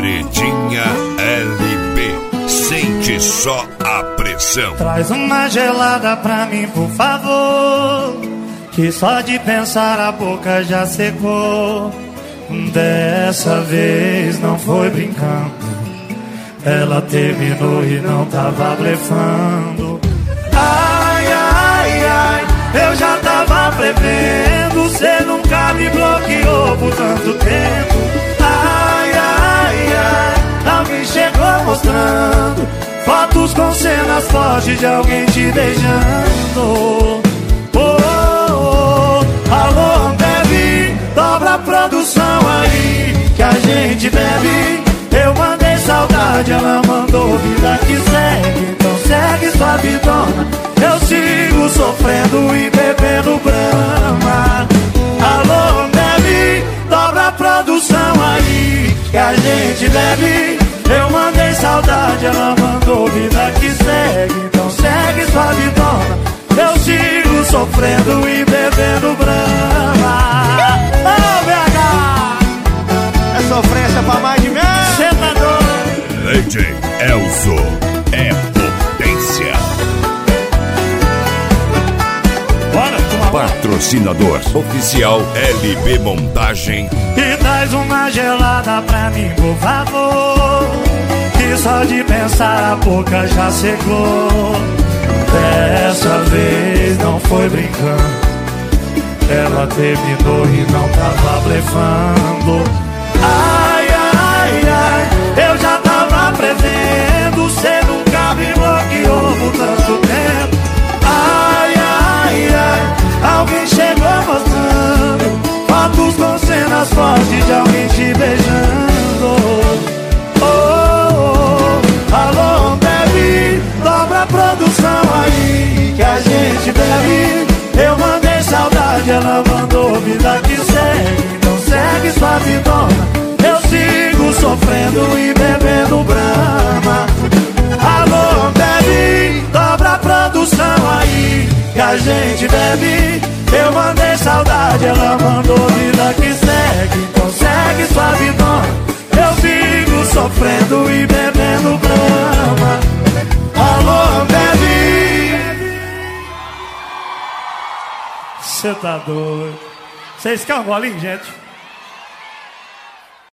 Paredinha LB, sente só a pressão. Traz uma gelada pra mim, por favor, que só de pensar a boca já secou. Dessa vez não foi brincando, ela terminou e não tava blefando. Ai, ai, ai, eu já tava prevendo, cê nunca me bloqueou por tanto tempo. Ai, ai, ai, alguém chegou mostrando fotos com cenas fortes de alguém te beijando. Oh, oh, oh. Alô, Ambev, dobra a produção aí que a gente bebe. Eu mandei saudade, ela mandou vida que segue. Então segue sua vidona, eu sigo sofrendo e bebendo Brahma. Alô, Ambev, dobra a produção aí que a gente bebe. Eu mandei saudade, ela mandou vida que segue. Então segue sua vidona, eu sigo sofrendo e bebendo Brahma. Oh, BH! É sofrência pra mais de mim. Cê tá doido? DJ Elzo é potência. Bora, Patrocinador oficial LB Montagem. e traz uma gelada pra mim, por favor, que só de pensar a boca já secou. Dessa vez não foi brincando, ela terminou e não tava blefando. Ai, ai, ai, eu já tava prevendo, cê nunca me bloqueou por tanto tempo. Ai, ai, ai, alguém chegou mostrando fotos com cenas fortes de alguém te beijando. Oh, oh, oh. Alô, Ambev, dobra a produção aí que a gente bebe. Eu mandei saudade, ela mandou vida que segue. Então segue sua vidona, eu sigo sofrendo e bebendo Brahma. Alô, Ambev, dobra a produção aí que a gente bebe. Eu mandei saudade, ela mandou vida que segue. Então segue sua vidona, eu sigo sofrendo e bebendo Brahma. Alô, Ambev. Cê tá doido? Vocês querem um golinho, gente?